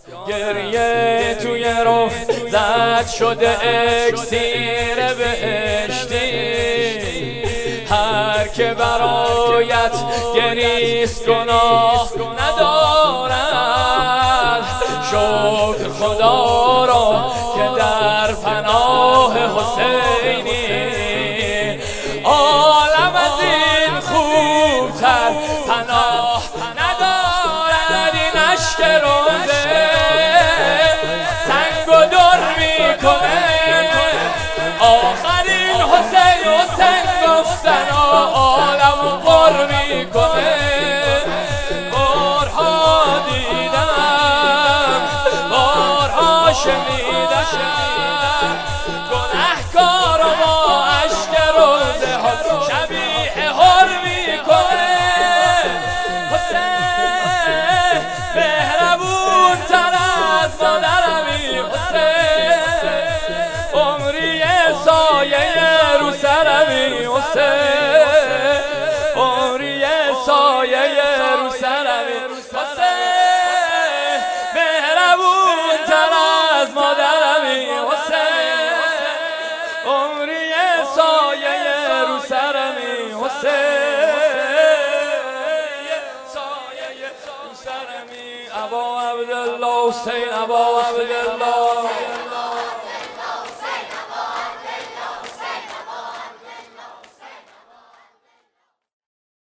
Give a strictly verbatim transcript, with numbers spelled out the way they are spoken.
گریه توی رو زد شده اکسیر بهشتی، هر که برایت گریست گناه ندارد. شکر خدا را که در پناه حسینی، عالم از این خوبتر پناه ندارد. این اشک روزه سنگ و در میکنه، آخرین حسین حسین گفتن عالم و پر میکنه. بارها دیدم بارها شنیدم گنهکار و با اشک روزه ها شبیه هر میکنه. حسین مهربون تر از مادرمی، حسین عمری سایه رو سرمی، حسین عمری سایه رو سرمی. حسین مهربون تر از مادرمی، حسین عمری سایه رو سرمی، حسین سایه رو سرمی. ابا عبدالله حسین ابا عبدالله